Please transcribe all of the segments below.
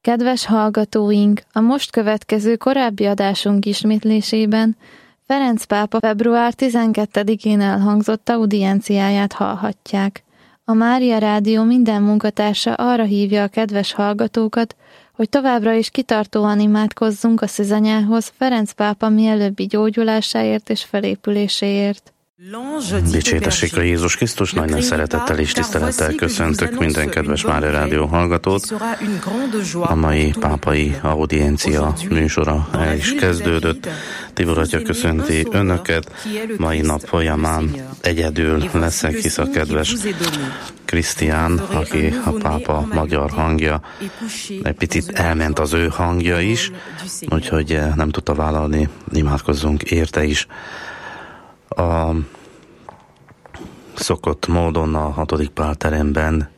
Kedves hallgatóink, a most következő korábbi adásunk ismétlésében Ferenc pápa február 12-én elhangzott audienciáját hallhatják. A Mária Rádió minden munkatársa arra hívja a kedves hallgatókat, hogy továbbra is kitartóan imádkozzunk a szűzanyához Ferenc pápa mielőbbi gyógyulásáért és felépüléséért. Dicsértessék a Jézus Krisztus, nagy szeretettel és tisztelettel köszöntök minden kedves Mária Rádió hallgatót. A mai pápai audiencia műsora el is kezdődött. Tibor atya köszönti önöket. Mai nap folyamán egyedül leszek, hisz a kedves Krisztián, aki a pápa magyar hangja, egy picit elment az ő hangja is, úgyhogy nem tudta vállalni, imádkozzunk érte is. A szokott módon a 6. Pál teremben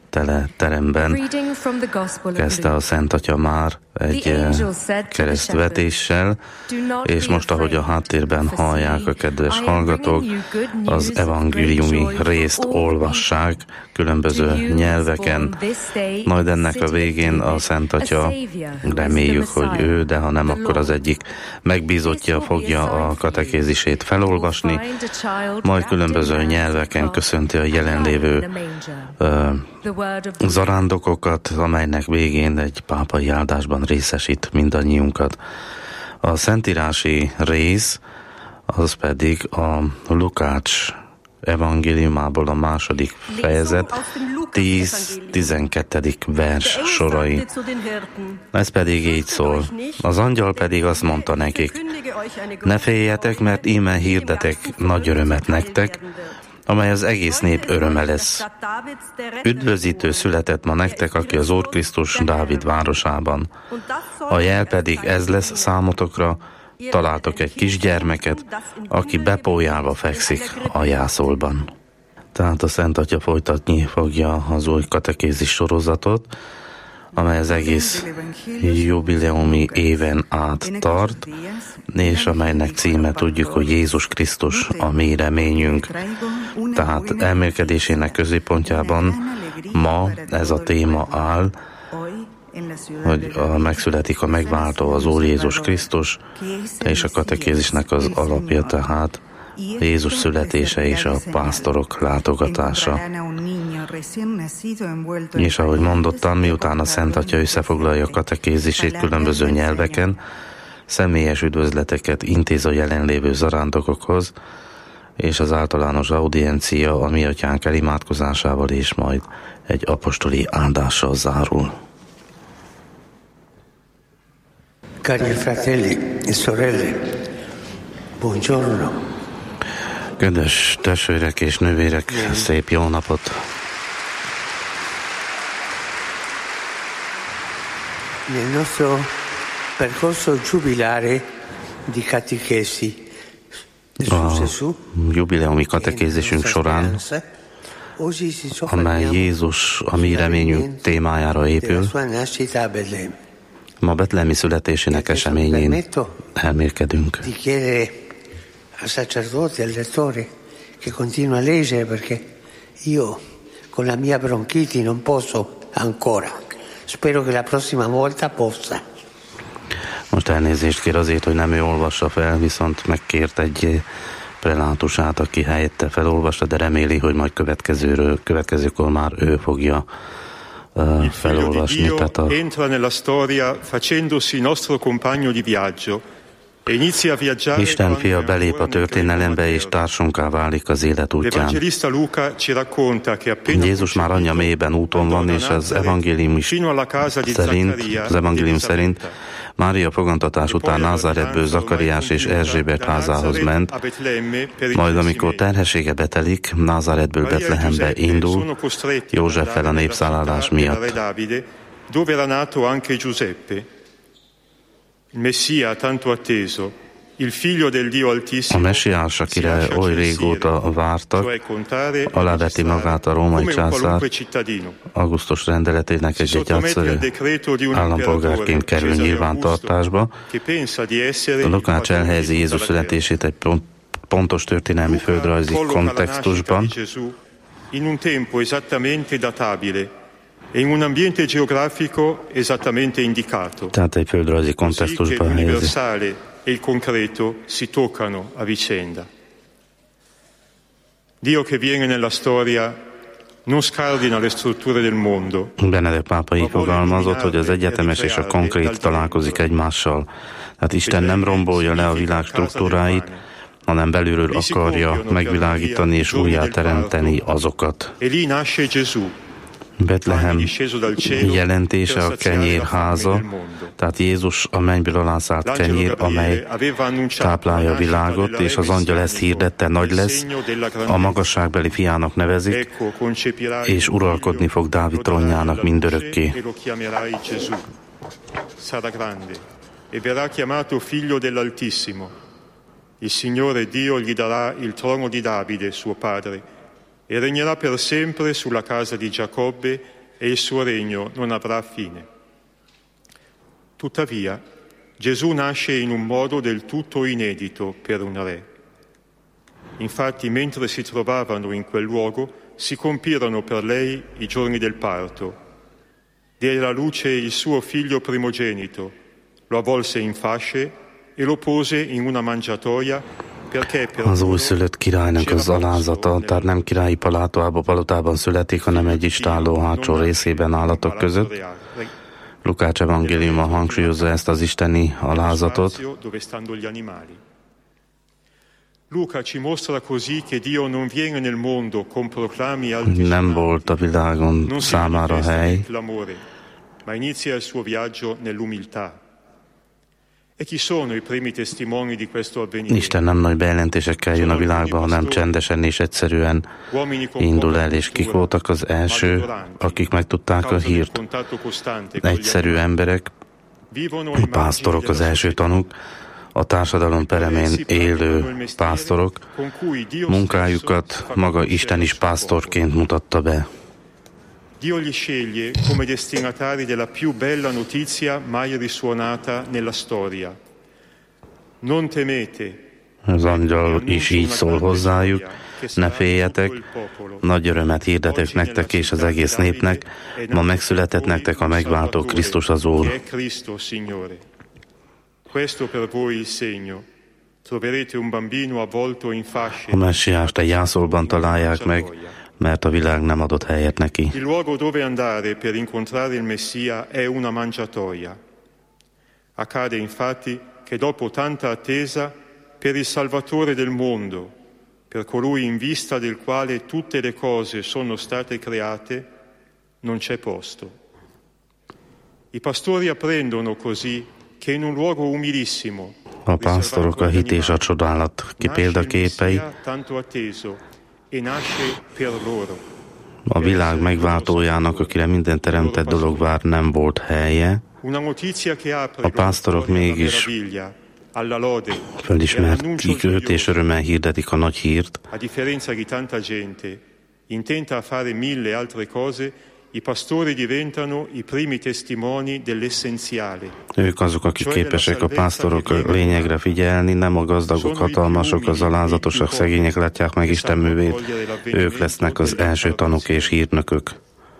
kezdte a Szent Atya már egy keresztvetéssel, és most, ahogy a háttérben hallják a kedves hallgatók, az evangéliumi részt olvassák különböző nyelveken, majd ennek a végén a Szent Atya, reméljük, hogy ő, de ha nem, akkor az egyik megbízottja fogja a katekézisét felolvasni, majd különböző nyelveken köszönti a jelenlévő zarándokokat, amelynek végén egy pápai áldásban részesít mindannyiunkat. A szentírási rész az pedig a Lukács evangéliumából a 2. fejezet 10-12. vers sorai. Ez pedig így szól. Az angyal pedig azt mondta nekik: ne féljetek, mert íme hirdetek nagy örömet nektek, amely az egész nép öröme lesz. Üdvözítő született ma nektek, aki az Úr Krisztus Dávid városában. A jel pedig ez lesz számotokra: találtok egy kisgyermeket, aki bepójálva fekszik a jászolban. Tehát a Szent Atya folytatni fogja az új katekézis sorozatot, amely az egész jubileumi éven át tart, és amelynek címe tudjuk, hogy Jézus Krisztus a mi reményünk. Tehát elmélkedésének középpontjában ma ez a téma áll, hogy megszületik a megváltó, az Úr Jézus Krisztus, és a katekézisnek az alapja tehát Jézus születése és a pásztorok látogatása. És ahogy mondottam, miután a Szent Atya összefoglalja a katekézisét különböző nyelveken, személyes üdvözleteket intéz a jelenlévő zarándokokhoz, és az általános audiencia a mi atyánk elimádkozásával és majd egy apostoli áldással zárul. Cari fratelli e sorelle, buongiorno. Kedves testvérek és nővérek, szép jó napot! Nel nostro percorso giubilare di catechesi a jubileumi katekézisünk során, amely Jézus a mi reményünk témájára épül, ma betlehemi születésének eseményén elmélkedünk. Al sacerdote, al lettore che continua a leggere, perché io con la mia bronchiti non posso ancora. Spero che la prossima volta possa. Most elnézést kér azért, hogy nem ő olvassa fel, viszont megkért egy prelátusát, aki helyette felolvasta, de reméli, hogy majd következőkor már ő fogja felolvasni. Tehát entra nella storia facendosi nostro compagno di viaggio. Isten fia belép a történelembe, és társunká válik az élet útján. Jézus már anyja mélyében úton van, és az evangélium szerint Mária fogantatás után Názáretből Zakariás és Erzsébet házához ment, majd amikor terhessége betelik, Názáretből Betlehembe indul, Józseffel a népszállás miatt. A messiás, akire oly régóta vártak, aláveti magát a római császár Augustus rendeletének egy egyszerű állampolgárként kerül nyilvántartásba. A Lukács elhelyezi Jézus születését egy pontos történelmi földrajzi kontextusban, in un ambiente geografico esattamente indicato. Tehát egy földrajzi kontextusban helyezi. L'universale e il concreto si toccano a vicenda. Dio che viene nella storia non scardina le strutture del mondo. Benedek pápa így fogalmazott, hogy az egyetemes és a konkrét találkozik egymással. Tehát Isten nem rombolja le a világ struktúráit, hanem belülről akarja megvilágítani és újjáteremteni azokat. Betlehem jelentése a kenyérháza, tehát Jézus a mennyből alászállt kenyér, amely táplálja a világot, és az angyal ezt hirdette, nagy lesz, a magasságbeli fiának nevezik, és uralkodni fog Dávid trónjának mindörökké. E verrà chiamato figlio dell'Altissimo. Il Signore Dio gli darà il trono di Davide, suo padre, e regnerà per sempre sulla casa di Giacobbe, e il suo regno non avrà fine. Tuttavia, Gesù nasce in un modo del tutto inedito per un re. Infatti, mentre si trovavano in quel luogo, si compirono per lei i giorni del parto. Diede alla luce il suo figlio primogenito, lo avvolse in fasce e lo pose in una mangiatoia. Az újszülött királynak az alázata, tehát nem királyi palotában születik, hanem egy istálló hátsó részében állatok között. Lukács evangéliuma hangsúlyozza ezt az isteni alázatot. Nem volt a világon számára hely, Isten nem nagy bejelentésekkel jön a világba, hanem csendesen és egyszerűen indul el, és kik voltak az első, akik megtudták a hírt? Egyszerű emberek, a pásztorok az első tanúk, a társadalom peremén élő pásztorok, munkájukat maga Isten is pásztorként mutatta be. Dio li sceglie come destinatari della più bella notizia mai risuonata nella storia. Non temete. Az angyal is így szól hozzájuk, ne féljetek, nagy örömet hirdetek nektek és az egész népnek, ma megszületett nektek a megváltó Krisztus az Úr. A messiást egy jászolban találják meg, mert a világ nem adott helyet neki. Il luogo dove andare per incontrare il Messia è una mangiatoia. Accade infatti che dopo tanta attesa per il Salvatore del mondo, per colui in vista del quale tutte le cose sono state create, non c'è posto. I pastori apprendono così che in un luogo umilissimo, a pásztorok a hit és a csodálat példaképei, a világ megváltójának, akire minden teremtett dolog vár, nem volt helye. A pásztorok mégis felismertik őt, és örömmel hirdetik a nagy hírt. I pastori diventano i primi testimoni dell'essenziale. Ők azok, akik képesek a pásztorok a lényegre figyelni, nem a gazdagok, hatalmasok, az alázatosak, szegények látják meg Isten művét. Ők lesznek az első tanúk és hírnökök.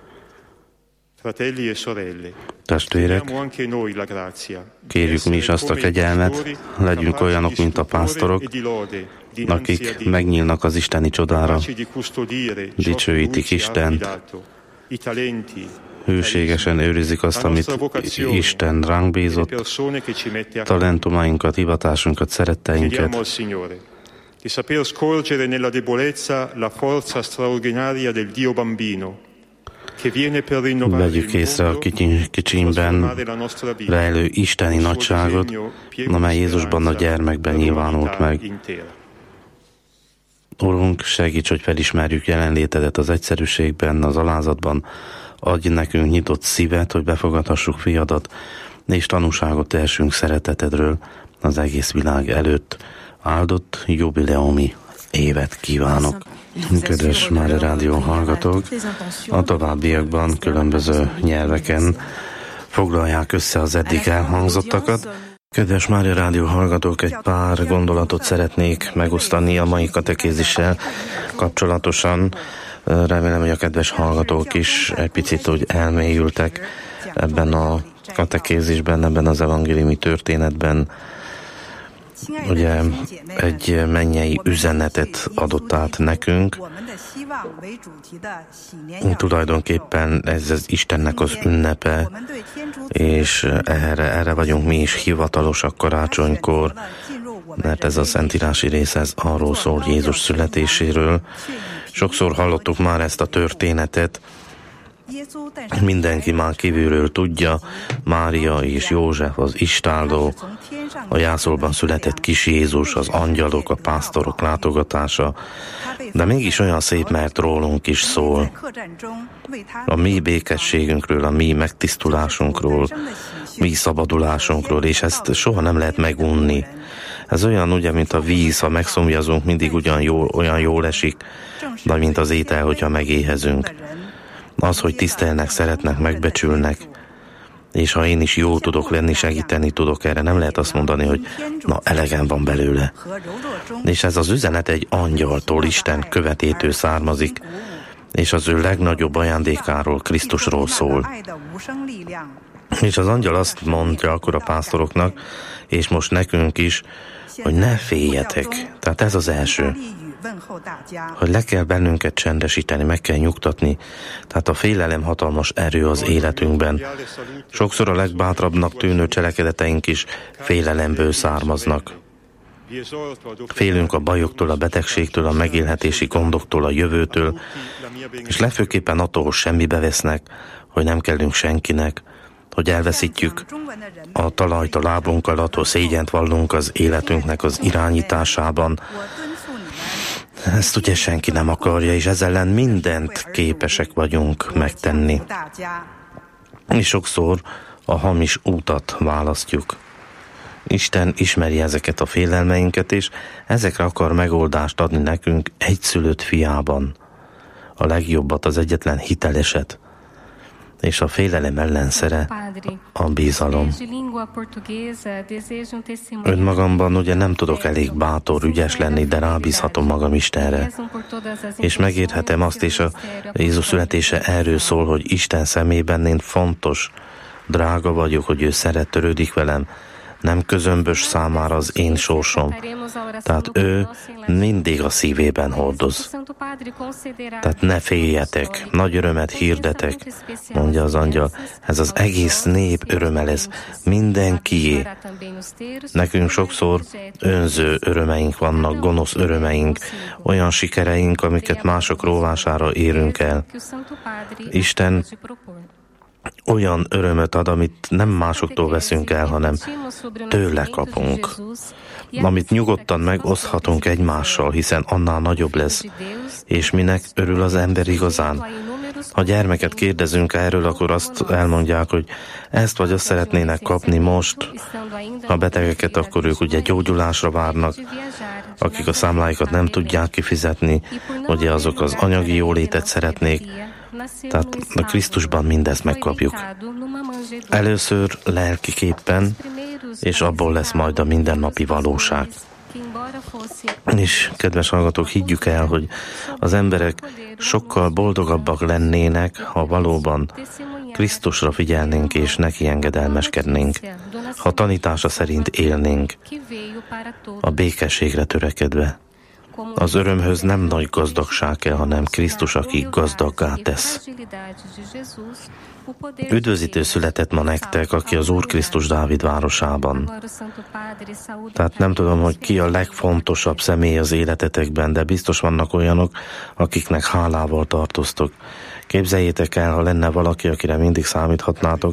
Testvérek, kérjük mi is azt a kegyelmet, legyünk olyanok, mint a pásztorok, akik megnyílnak az isteni csodára, dicsőítik Istent, hűségesen őrizik azt, amit Isten ránk bízott, talentumainkat, hivatásunkat, szeretteinket. Di saper scorgere nella debolezza la forza straordinaria del Dio bambino, che viene per rinnovare vegyük észre a kicsimben rejlő isteni nagyságot, amely Jézusban a gyermekben nyilvánult meg. Urunk, segíts, hogy felismerjük jelenlétedet az egyszerűségben, az alázatban. Adj nekünk nyitott szívet, hogy befogadhassuk fiadat, és tanúságot tehessünk szeretetedről az egész világ előtt. Áldott jubileumi évet kívánok! Kedves Mária Rádió hallgatók, a továbbiakban különböző nyelveken foglalják össze az eddig elhangzottakat. Kedves Mária Rádió hallgatók, egy pár gondolatot szeretnék megosztani a mai katekézissel kapcsolatosan. Remélem, hogy a kedves hallgatók is egy picit úgy elmélyültek ebben a katekézisben, ebben az evangéliumi történetben. Ugye egy mennyei üzenetet adott át nekünk. Tulajdonképpen ez az Istennek az ünnepe, és erre vagyunk mi is hivatalosak karácsonykor, mert ez a szentírási rész, ez arról szól, Jézus születéséről. Sokszor hallottuk már ezt a történetet, mindenki már kívülről tudja, Mária és József, az istálló, a jászolban született kis Jézus, az angyalok, a pásztorok látogatása, de mégis olyan szép, mert rólunk is szól. A mi békességünkről, a mi megtisztulásunkról, mi szabadulásunkról, és ezt soha nem lehet megunni. Ez olyan ugye, mint a víz, ha megszomjazunk, mindig olyan jól esik, de mint az étel, hogyha megéhezünk. Az, hogy tisztelnek, szeretnek, megbecsülnek, és ha én is jó tudok lenni, segíteni tudok, erre nem lehet azt mondani, hogy na, elegem van belőle. És ez az üzenet egy angyaltól, Isten követétől származik, és az ő legnagyobb ajándékáról, Krisztusról szól. És az angyal azt mondja akkor a pásztoroknak, és most nekünk is, hogy ne féljetek. Tehát ez az első. Hogy le kell bennünket csendesíteni, meg kell nyugtatni. Tehát a félelem hatalmas erő az életünkben. Sokszor a legbátrabbnak tűnő cselekedeteink is félelemből származnak. Félünk a bajoktól, a betegségtől, a megélhetési gondoktól, a jövőtől, és legfőképpen attól, hogy semmibe vesznek, hogy nem kellünk senkinek, hogy elveszítjük a talajt a lábunk alatt, hogy szégyent vallunk az életünknek az irányításában. Ezt ugye senki nem akarja, és ezzel ellen mindent képesek vagyunk megtenni. És sokszor a hamis útat választjuk. Isten ismeri ezeket a félelmeinket, és ezekre akar megoldást adni nekünk egyszülött fiában. A legjobbat, az egyetlen hiteleset. És a félelem ellenszere a bizalom. Önmagamban ugye nem tudok elég bátor, ügyes lenni, de rábízhatom magam Istenre. És megérthetem azt, és a Jézus születése erről szól, hogy Isten szemében én fontos, drága vagyok, hogy ő szeret, törődik velem, nem közömbös számára az én sorsom. Tehát ő mindig a szívében hordoz. Tehát ne féljetek, nagy örömet hirdetek, mondja az angyal. Ez az egész nép öröme lesz, mindenkié. Nekünk sokszor önző örömeink vannak, gonosz örömeink, olyan sikereink, amiket mások róvására érünk el. Isten olyan örömöt ad, amit nem másoktól veszünk el, hanem tőle kapunk. Amit nyugodtan megoszthatunk egymással, hiszen annál nagyobb lesz. És minek örül az ember igazán? Ha gyermeket kérdezünk erről, akkor azt elmondják, hogy ezt vagy azt szeretnének kapni most. Ha betegeket, akkor ők ugye gyógyulásra várnak. Akik a számláikat nem tudják kifizetni, ugye azok az anyagi jólétet szeretnék. Tehát a Krisztusban mindezt megkapjuk. Először lelkiképpen, és abból lesz majd a mindennapi valóság. És kedves hallgatók, higgyük el, hogy az emberek sokkal boldogabbak lennének, ha valóban Krisztusra figyelnénk és neki engedelmeskednénk, ha tanítása szerint élnénk, a békességre törekedve. Az örömhöz nem nagy gazdagság kell, hanem Krisztus, aki gazdaggá tesz. Üdvözítő született ma nektek, aki az Úr Krisztus Dávid városában. Tehát nem tudom, hogy ki a legfontosabb személy az életetekben, de biztos vannak olyanok, akiknek hálával tartoztok. Képzeljétek el, ha lenne valaki, akire mindig számíthatnátok,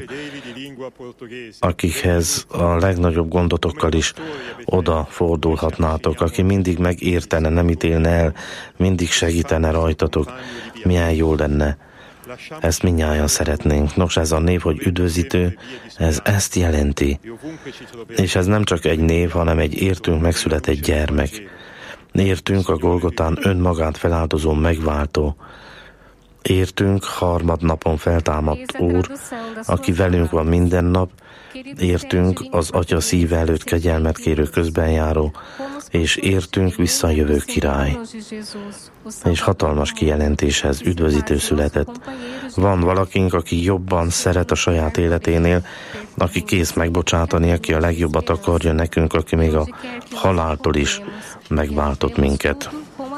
akikhez a legnagyobb gondotokkal is odafordulhatnátok, aki mindig megértene, nem ítélne el, mindig segítene rajtatok. Milyen jó lenne. Ezt mindnyájan szeretnénk. Nos, ez a név, hogy üdvözítő, ez ezt jelenti. És ez nem csak egy név, hanem egy értünk megszületett gyermek. Értünk a Golgotán önmagát feláldozó megváltó. Értünk harmadnapon feltámadt Úr, aki velünk van minden nap. Értünk az Atya szíve előtt kegyelmet kérő közbenjáró, és értünk visszajövő király. És hatalmas kijelentéshez üdvözítő született. Van valakink, aki jobban szeret a saját életénél, aki kész megbocsátani, aki a legjobbat akarja nekünk, aki még a haláltól is megváltott minket.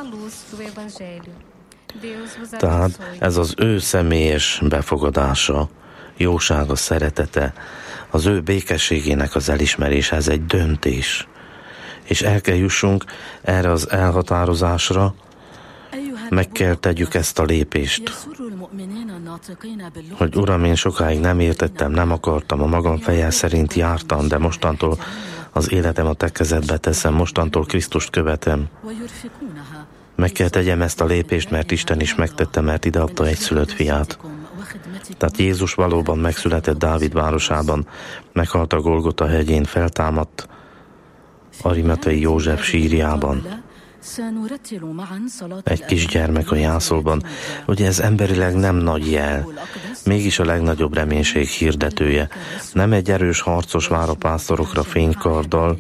Tehát ez az ő személyes befogadása, jósága, szeretete, az ő békességének az elismerése, ez egy döntés. És el kell jussunk erre az elhatározásra, meg kell tegyük ezt a lépést. Hogy Uram, én sokáig nem értettem, nem akartam, a magam feje szerint jártam, de mostantól az életem a te kezedbe teszem, mostantól Krisztust követem. Meg kell tegyem ezt a lépést, mert Isten is megtette, mert ideadta egyszülött fiát. Tehát Jézus valóban megszületett Dávid városában, meghalt a Golgota hegyén, feltámadt Arimathei József sírjában. Egy kisgyermek a jászolban. Ugye ez emberileg nem nagy jel, mégis a legnagyobb reménység hirdetője. Nem egy erős harcos vár a pásztorokra fénykarddal,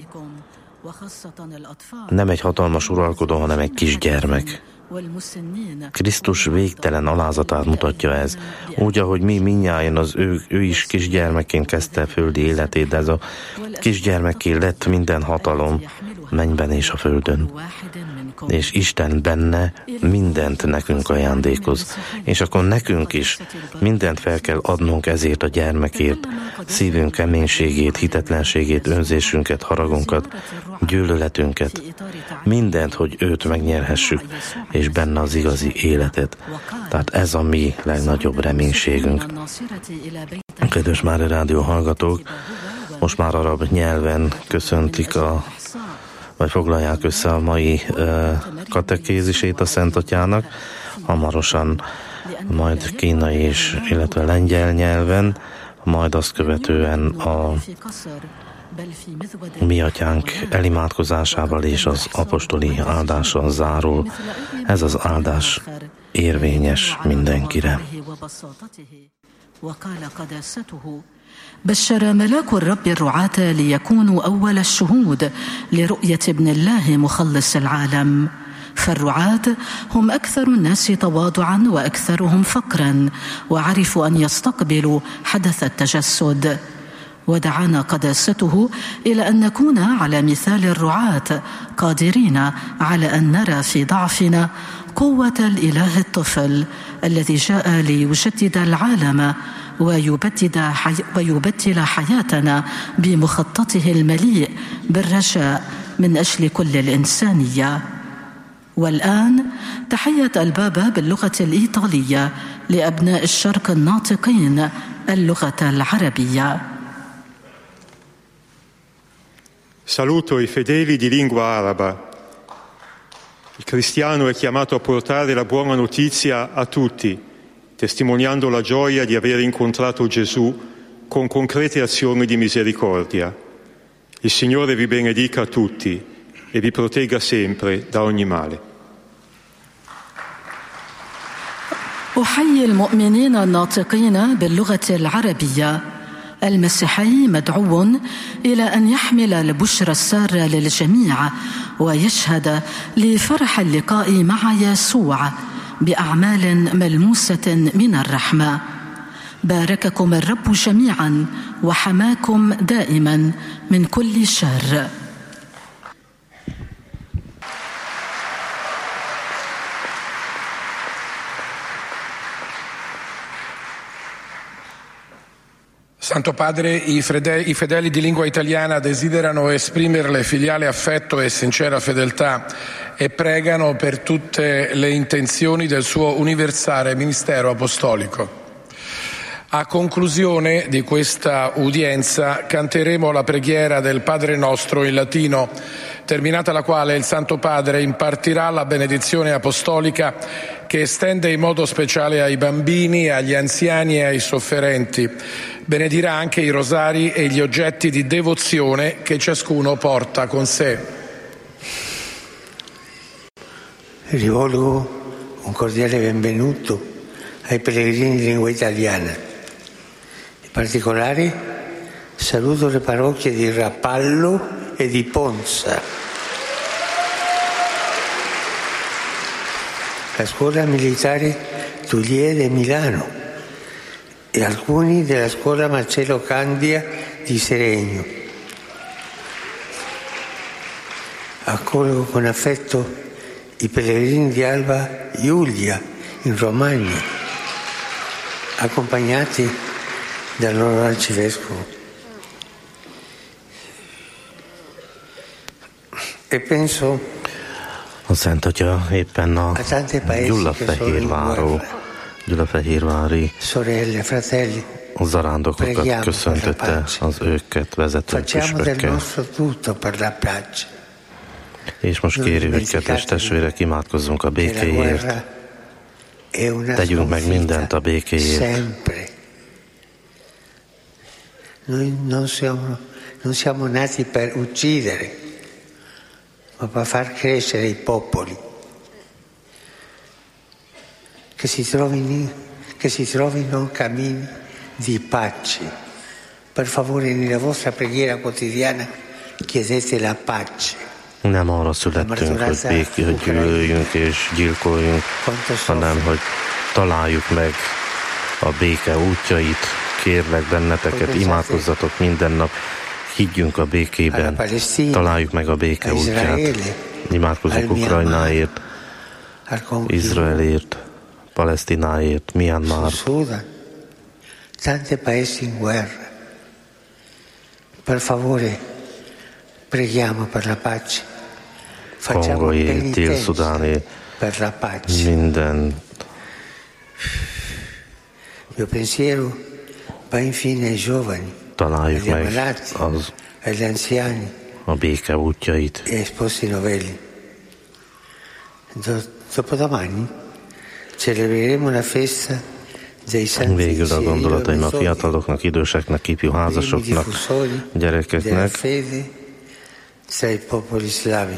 nem egy hatalmas uralkodó, hanem egy kisgyermek. Krisztus végtelen alázatát mutatja ez. Úgy, ahogy mi mindnyájan, ő is kisgyermekként kezdte földi életét, de ez a kisgyermekké lett minden hatalom mennyben és a földön. És Isten benne mindent nekünk ajándékoz. És akkor nekünk is mindent fel kell adnunk ezért a gyermekért, szívünk keménységét, hitetlenségét, önzésünket, haragunkat, gyűlöletünket, mindent, hogy őt megnyerhessük, és benne az igazi életet. Tehát ez a mi legnagyobb reménységünk. Kedves Mária Rádió hallgatók, most már arab nyelven köszöntik vagy foglalják össze a mai katekézisét a Szent Atyának, hamarosan majd kínai illetve lengyel nyelven, majd azt követően a mi atyánk elimádkozásával és az apostoli áldással zárul. Ez az áldás érvényes mindenkire. بشر ملاك الرب الرعاة ليكونوا أول الشهود لرؤية ابن الله مخلص العالم، فالرعاة هم أكثر الناس تواضعا وأكثرهم فقرا، وعرفوا أن يستقبلوا حدث التجسد. ودعانا قداسته إلى أن نكون على مثال الرعاة قادرين على أن نرى في ضعفنا قوة الإله الطفل الذي جاء ليجدد العالم ويبدل حياتنا بمخططه المليء بالرجاء من أجل كل الإنسانية. والآن تحية البابا باللغة الإيطالية لأبناء الشرق الناطقين اللغة العربية. Saluto i fedeli di lingua araba. Il cristiano è chiamato a portare la buona notizia a tutti, testimoniando la gioia di aver incontrato Gesù con concrete azioni di misericordia. Il Signore vi benedica a tutti e vi protegga sempre da ogni male. أحيي المؤمنين الناطقين باللغة العربية. المسيحي مدعو إلى أن يحمل البشرى السارة للجميع ويشهد لفرح اللقاء مع يسوع بأعمال ملموسة من الرحمة. بارككم الرب جميعا وحماكم دائما من كل شر. Santo Padre, i fedeli di lingua italiana desiderano esprimerle filiale affetto e sincera fedeltà e pregano per tutte le intenzioni del suo universale ministero apostolico. A conclusione di questa udienza canteremo la preghiera del Padre Nostro in latino, terminata la quale il Santo Padre impartirà la benedizione apostolica che estende in modo speciale ai bambini, agli anziani e ai sofferenti. Benedirà anche i rosari e gli oggetti di devozione che ciascuno porta con sé. Rivolgo un cordiale benvenuto ai pellegrini di lingua italiana. In particolare saluto le parrocchie di Rapallo e di Ponza. la scuola militare Tullier di Milano e alcuni della scuola Marcello Candia di Seregno. Accolgo con affetto i pellegrini di Alba Giulia in Romagna, accompagnati dal loro arcivescovo. E penso a Szent Atya éppen a Gyulafehérvári zarándokokat köszöntötte, az őket vezető püspökkel. És most kérjük, hogy kedves testvérek, imádkozzunk a békéért. Tegyünk meg mindent a békéért. Noi non siamo nati per uccidere, ma per far crescere i popoli, che si trovino cammini di pace. Per favore, nella vostra preghiera quotidiana chiedete la pace. Nem arra születtünk, hogy gyűlöljünk és gyilkoljunk, hanem hogy találjuk meg a béke útjait. Kérlek benneteket, imádkozzatok minden nap, higgyünk a békében, találjuk meg a béke útját. Imádkozunk Ukrajnáért, Izraelért, Palesztináért, Myanmar. Tanti paesi in guerra. Per favore, preghiamo per la pace. Kongóért, Dél-Szudáné, minden. Mio pensiero va infine ai giovani, találjuk meg agli anziani, a béke útjait. E sposi novelli. Dopodomani celebreremo la festa dei santi. Végül a gondolataim a fiataloknak, időseknek, ifjú házasoknak, gyerekeknek. Tra i popoli slavi.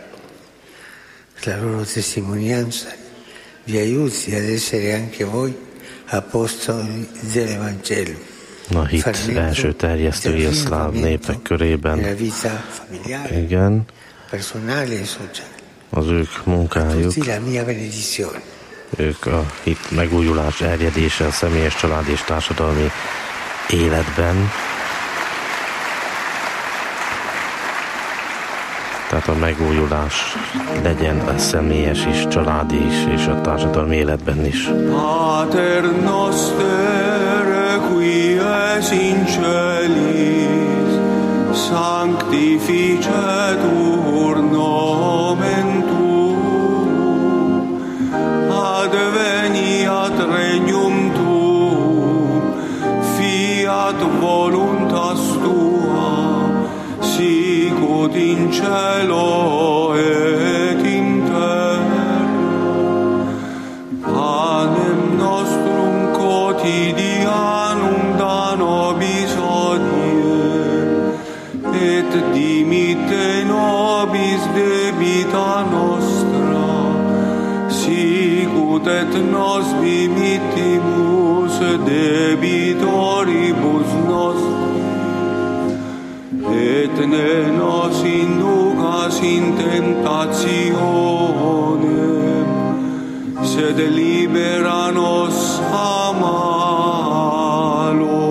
La loro testimonianza vi aiuti ad essere anche voi apostoli dell'Evangelo. A hit első terjesztői a szláv népek körében. Igen. Az ők munkájuk, ők a hit megújulás erjedése a személyes, család és társadalmi életben. Tehát a megújulás legyen a személyes is, családi is, és a társadalmi életben is. Pater noster, qui es in celis, sanctificetur nomen tuum, adveniat regnum tuum, fiat voluntas tua, sicut in cielo et in terra. Panem nostrum quotidianum da nobis hodie, et dimitte nobis debita nostra, sicut et nos dimittimus debitoribus nostri. Et ne nos inducas in tentationem, sed libera nos a malo.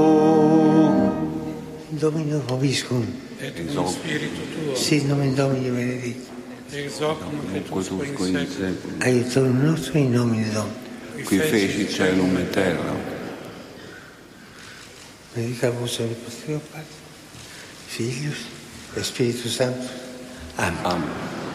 Domino vobiscum. Et in spiritu tuo. Sit nomen Domini benedictum. Ex hoc nunc et usque in seculum. Aiutorium nostrum in nomine Domini. Qui feci celum et terra. Benedica vos omnipotens Deus Pater, Filius et Spiritus Sanctus. Amen. Amen.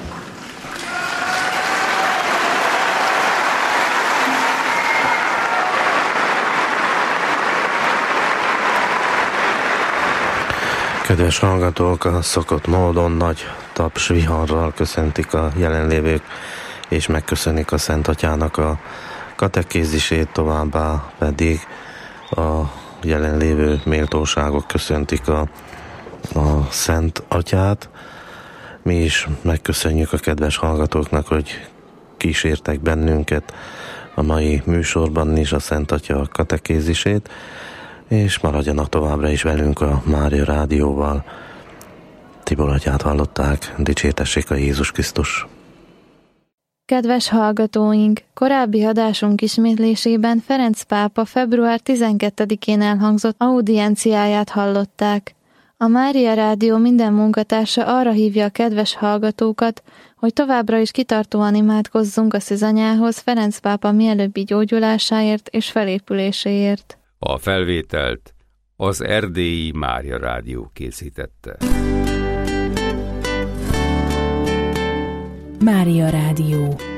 Kedves hallgatók, a szokott módon nagy taps viharral köszöntik a jelenlévők, és megköszönik a Szent Atyának a katekézisét, továbbá pedig a jelenlévő méltóságok köszöntik a Szent Atyát. Mi is megköszönjük a kedves hallgatóknak, hogy kísértek bennünket a mai műsorban is a Szent Atya katekézisét, és maradjanak továbbra is velünk a Mária Rádióval. Tibor atyát hallották, dicsértessék a Jézus Krisztus! Kedves hallgatóink! Korábbi adásunk ismétlésében Ferenc pápa február 12-én elhangzott audienciáját hallották. A Mária Rádió minden munkatársa arra hívja a kedves hallgatókat, hogy továbbra is kitartóan imádkozzunk a szűzanyához Ferenc pápa mielőbbi gyógyulásáért és felépüléséért. A felvételt az Erdélyi Mária Rádió készítette. Mária Rádió.